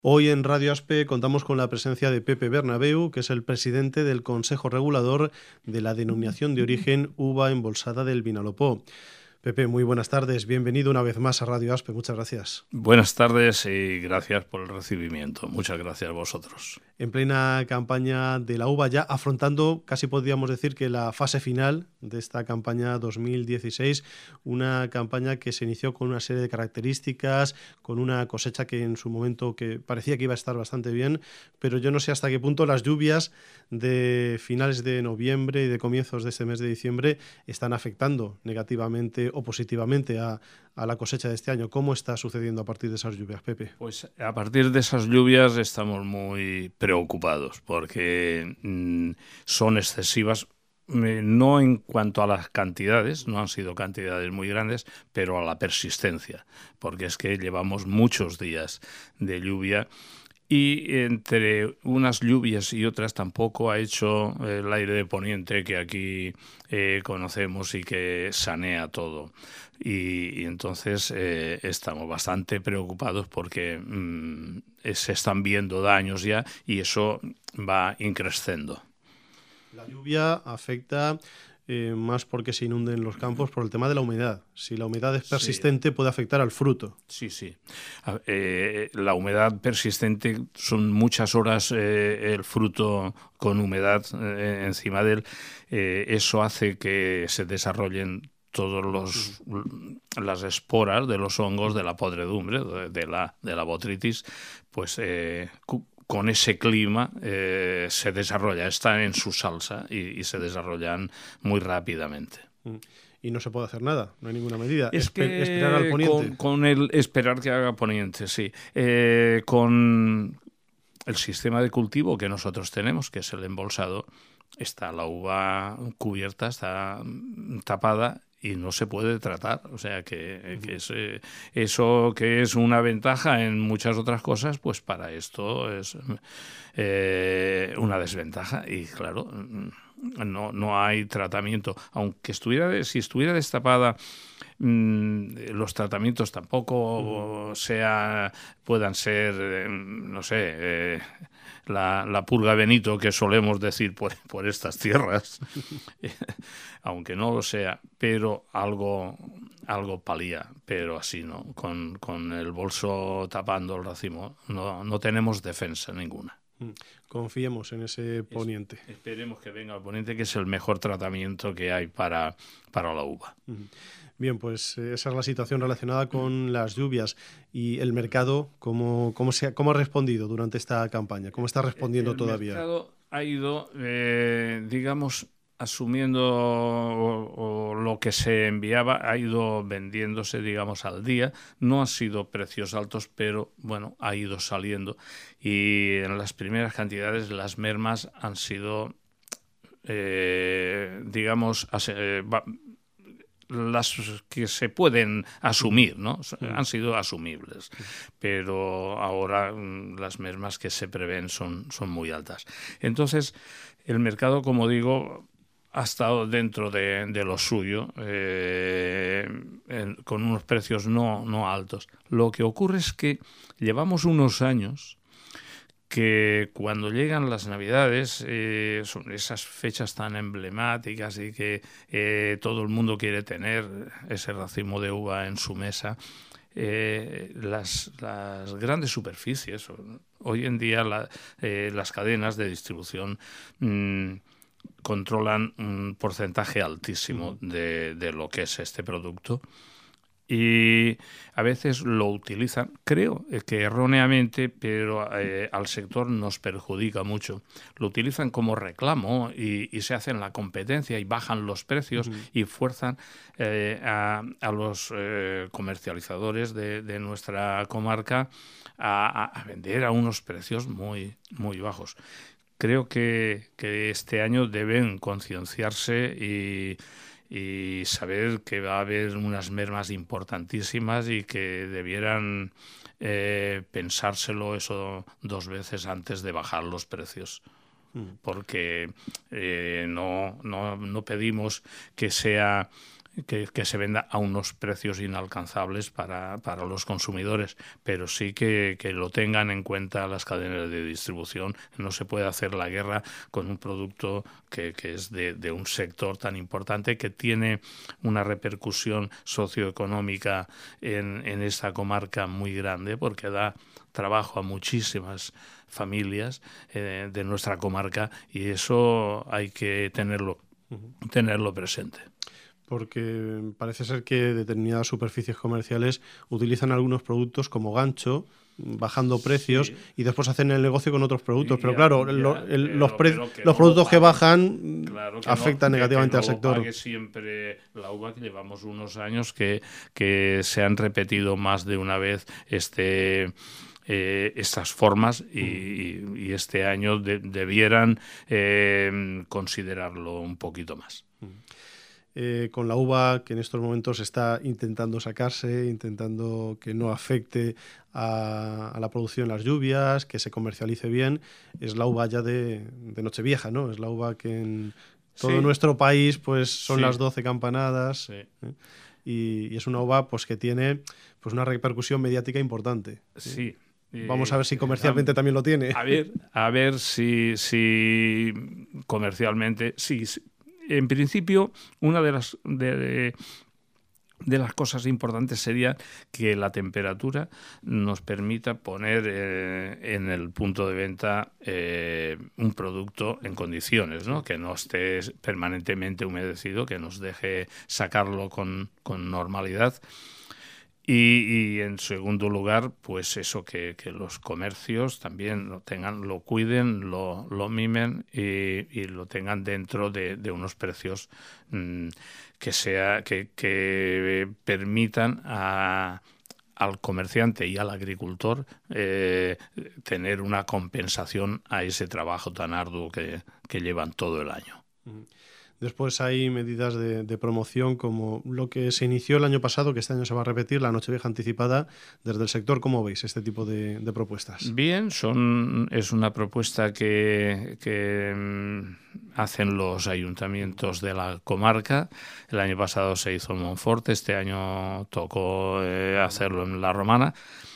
Hoy en Radio Aspe contamos con la presencia de Pepe Bernabeu, que es el presidente del Consejo Regulador de la Denominación de Origen Uva Embolsada del Vinalopó. Pepe, muy buenas tardes. Bienvenido una vez más a Radio Aspe. Muchas gracias. Buenas tardes y gracias por el recibimiento. Muchas gracias a vosotros. En plena campaña de la uva, ya afrontando, casi podríamos decir que la fase final de esta campaña 2016, una campaña que se inició con una serie de características, con una cosecha que en su momento que parecía que iba a estar bastante bien, pero yo no sé hasta qué punto las lluvias de finales de noviembre y de comienzos de este mes de diciembre están afectando negativamente o positivamente a la cosecha de este año. ¿Cómo está sucediendo a partir de esas lluvias, Pepe? Pues a partir de esas lluvias estamos muy preocupados porque son excesivas, no en cuanto a las cantidades, no han sido cantidades muy grandes, pero a la persistencia, porque es que llevamos muchos días de lluvia. Y entre unas lluvias y otras tampoco ha hecho el aire de poniente que aquí conocemos y que sanea todo. Y entonces estamos bastante preocupados porque se están viendo daños ya y eso va increciendo. La lluvia afecta más porque se inunden los campos por el tema de la humedad. Si la humedad es persistente, sí, puede afectar al fruto. Sí. La humedad persistente son muchas horas el fruto con humedad encima de él. Eso hace que se desarrollen todas las esporas de los hongos de la podredumbre, de la botrytis, pues con ese clima se desarrolla, están en su salsa y se desarrollan muy rápidamente. Y no se puede hacer nada, no hay ninguna medida. Es que esperar al poniente. Con el esperar que haga poniente, sí. Con el sistema de cultivo que nosotros tenemos, que es el embolsado, está la uva cubierta, está tapada y no se puede tratar. O sea que eso que es una ventaja en muchas otras cosas, pues para esto es una desventaja. Y claro, no hay tratamiento. Aunque si estuviera destapada, los tratamientos tampoco puedan ser, no sé, la purga Benito que solemos decir por estas tierras, aunque no lo sea, pero algo palía, pero así no, con el bolso tapando el racimo, no tenemos defensa ninguna. Confiemos en ese poniente. Esperemos que venga el poniente, que es el mejor tratamiento que hay para la uva. Bien, pues esa es la situación relacionada con las lluvias. ¿Y el mercado cómo ha respondido durante esta campaña? ¿Cómo está respondiendo todavía? El mercado ha ido, digamos, asumiendo o lo que se enviaba, ha ido vendiéndose, digamos, al día. No han sido precios altos, pero, bueno, ha ido saliendo. Y en las primeras cantidades las mermas han sido, digamos, las que se pueden asumir, ¿no? Han sido asumibles, pero ahora las mermas que se prevén son muy altas. Entonces, el mercado, como digo, ha estado dentro de lo suyo, con unos precios no altos. Lo que ocurre es que llevamos unos años que cuando llegan las Navidades, son esas fechas tan emblemáticas y que todo el mundo quiere tener ese racimo de uva en su mesa, las grandes superficies, hoy en día las cadenas de distribución controlan un porcentaje altísimo de lo que es este producto. Y a veces lo utilizan, creo que erróneamente, pero al sector nos perjudica mucho. Lo utilizan como reclamo y se hacen la competencia y bajan los precios y fuerzan a los comercializadores de nuestra comarca a vender a unos precios muy, muy bajos. Creo que este año deben concienciarse y saber que va a haber unas mermas importantísimas y que debieran pensárselo eso dos veces antes de bajar los precios. Porque no pedimos que sea que se venda a unos precios inalcanzables para los consumidores, pero sí que lo tengan en cuenta las cadenas de distribución. No se puede hacer la guerra con un producto que es de un sector tan importante, que tiene una repercusión socioeconómica en esta comarca muy grande, porque da trabajo a muchísimas familias de nuestra comarca, y eso hay que tenerlo presente. Porque parece ser que determinadas superficies comerciales utilizan algunos productos como gancho, bajando precios, sí, y después hacen el negocio con otros productos. Pero claro, los productos que bajan, claro, que afectan negativamente al sector. Pague siempre la uva, que llevamos unos años que se han repetido más de una vez estas formas, y este año debieran considerarlo un poquito más. Con la uva que en estos momentos está intentando sacarse, intentando que no afecte a la producción las lluvias, que se comercialice bien, es la uva ya de Nochevieja, ¿no? Es la uva que en todo nuestro país pues son las 12 campanadas, y es una uva pues que tiene pues una repercusión mediática importante. Sí. Vamos a ver si comercialmente también lo tiene. A ver si comercialmente sí. En principio, una de las cosas importantes sería que la temperatura nos permita poner en el punto de venta un producto en condiciones, ¿no? Que no esté permanentemente humedecido, que nos deje sacarlo con normalidad. Y en segundo lugar, pues eso, que los comercios también lo tengan, lo cuiden, lo mimen y lo tengan dentro de unos precios que permitan al comerciante y al agricultor tener una compensación a ese trabajo tan arduo que llevan todo el año. Después hay medidas de promoción como lo que se inició el año pasado, que este año se va a repetir, la Nochevieja anticipada. Desde el sector, ¿cómo veis este tipo de propuestas? Bien, es una propuesta que hacen los ayuntamientos de la comarca. El año pasado se hizo en Monforte, este año tocó hacerlo en La Romana.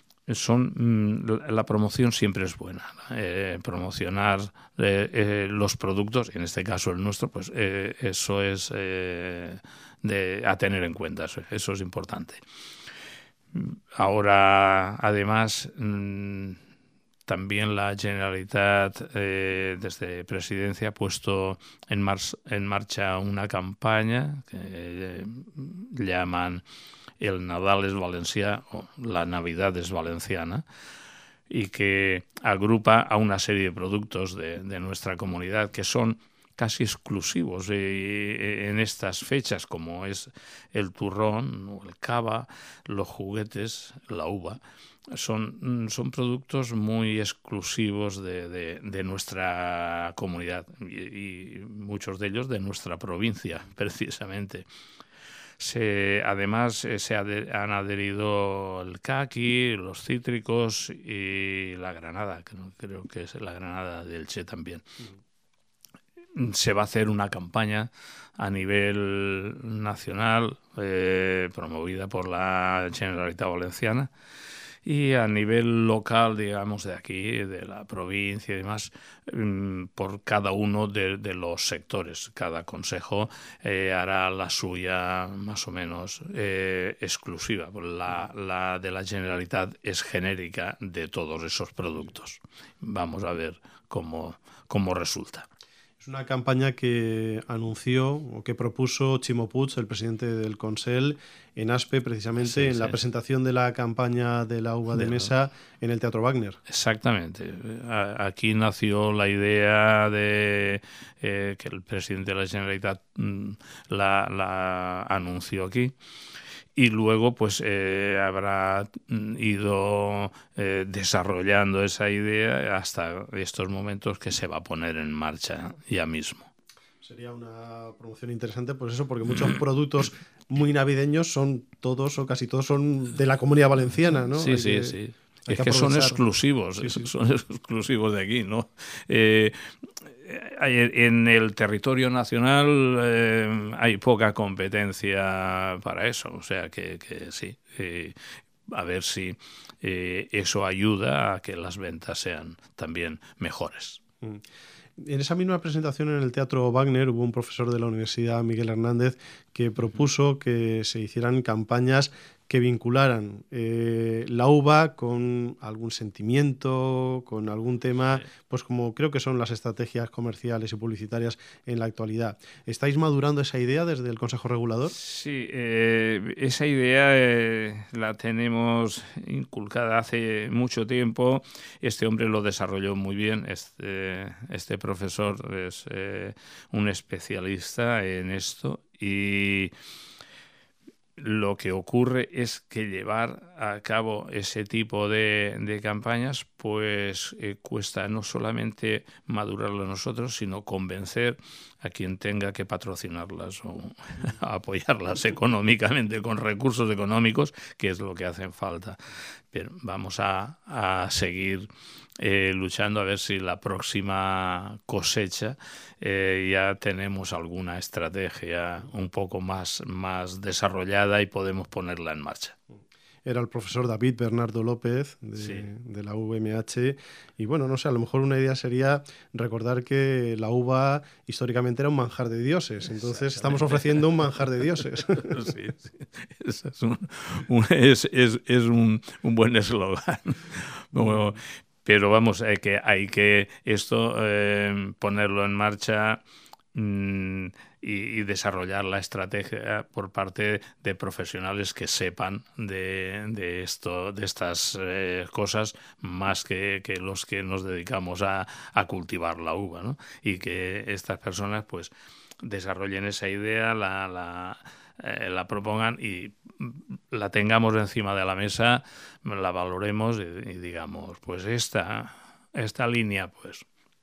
La promoción siempre es buena, promocionar los productos, en este caso el nuestro, pues eso es a tener en cuenta, eso es importante. Ahora, además, también la Generalitat, desde Presidencia, ha puesto en marcha una campaña que llaman El Nadal es Valencià, o La Navidad es Valenciana, y que agrupa a una serie de productos de nuestra comunidad que son casi exclusivos en estas fechas, como es el turrón o el cava, los juguetes, la uva. Son productos muy exclusivos de nuestra comunidad, y muchos de ellos de nuestra provincia, precisamente. Además se han adherido el caqui, los cítricos y la granada, que creo que es la granada de Elche también. Se va a hacer una campaña a nivel nacional promovida por la Generalitat Valenciana, y a nivel local, digamos, de aquí, de la provincia y demás, por cada uno de los sectores. Cada consejo hará la suya más o menos exclusiva. La de la Generalitat es genérica de todos esos productos. Vamos a ver cómo resulta. Es una campaña que anunció o que propuso Ximo Puig, el presidente del Consell, en Aspe, precisamente en la presentación de la campaña de la uva de mesa en el Teatro Wagner. Exactamente. Aquí nació la idea de que el presidente de la Generalitat la anunció aquí. Y luego pues habrá ido desarrollando esa idea hasta estos momentos que se va a poner en marcha ya mismo. Sería una promoción interesante, pues eso, porque muchos productos muy navideños son todos o casi todos son de la Comunidad Valenciana, ¿no? Sí. Es que son exclusivos, son exclusivos de aquí, ¿no? En el territorio nacional hay poca competencia para eso, o sea que sí. A ver si eso ayuda a que las ventas sean también mejores. En esa misma presentación en el Teatro Wagner hubo un profesor de la Universidad, Miguel Hernández, que propuso que se hicieran campañas que vincularan la uva con algún sentimiento, con algún tema, pues como creo que son las estrategias comerciales y publicitarias en la actualidad. ¿Estáis madurando esa idea desde el Consejo Regulador? Sí, esa idea la tenemos inculcada hace mucho tiempo. Este hombre lo desarrolló muy bien. Este profesor es un especialista en esto y lo que ocurre es que llevar a cabo ese tipo de campañas pues cuesta no solamente madurarlo nosotros, sino convencer a quien tenga que patrocinarlas o apoyarlas económicamente con recursos económicos, que es lo que hacen falta. Pero vamos a seguir luchando a ver si la próxima cosecha ya tenemos alguna estrategia un poco más desarrollada y podemos ponerla en marcha. Era el profesor David Bernardo López de la UMH y bueno, no sé, a lo mejor una idea sería recordar que la uva históricamente era un manjar de dioses, entonces estamos ofreciendo un manjar de dioses. Sí. Es un buen eslogan. Pero vamos, hay que esto ponerlo en marcha y desarrollar la estrategia por parte de profesionales que sepan de estas cosas más que los que nos dedicamos a cultivar la uva, ¿no? Y que estas personas pues desarrollen esa idea, la propongan y la tengamos encima de la mesa, la valoremos y digamos, pues esta línea, pues,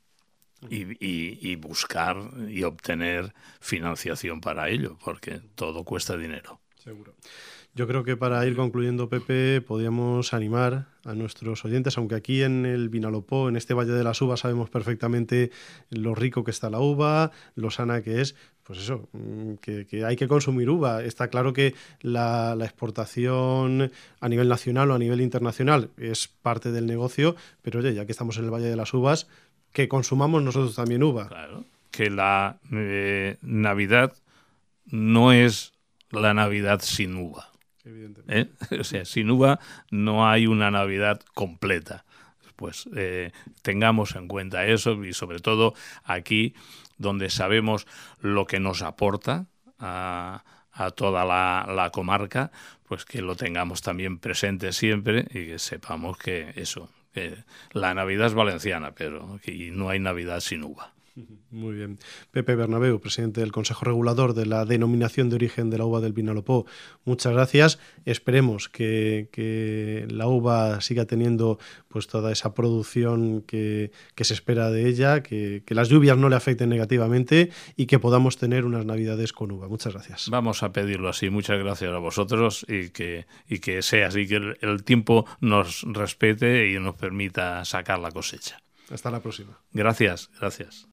y buscar y obtener financiación para ello, porque todo cuesta dinero. Seguro. Yo creo que para ir concluyendo, Pepe, podríamos animar a nuestros oyentes, aunque aquí en el Vinalopó, en este Valle de las Uvas, sabemos perfectamente lo rico que está la uva, lo sana que es, pues eso, que hay que consumir uva. Está claro que la exportación a nivel nacional o a nivel internacional es parte del negocio, pero oye, ya que estamos en el Valle de las Uvas, que consumamos nosotros también uva. Claro, que la Navidad no es la Navidad sin uva. O sea, sin uva no hay una Navidad completa. Pues tengamos en cuenta eso y sobre todo aquí donde sabemos lo que nos aporta a toda la comarca, pues que lo tengamos también presente siempre y que sepamos que la Navidad es valenciana, pero que no hay Navidad sin uva. Muy bien. Pepe Bernabeu, presidente del Consejo Regulador de la Denominación de Origen de la Uva del Vinalopó, muchas gracias. Esperemos que la uva siga teniendo pues toda esa producción que se espera de ella, que las lluvias no le afecten negativamente y que podamos tener unas Navidades con uva. Muchas gracias. Vamos a pedirlo así. Muchas gracias a vosotros y que sea así, que el tiempo nos respete y nos permita sacar la cosecha. Hasta la próxima. Gracias.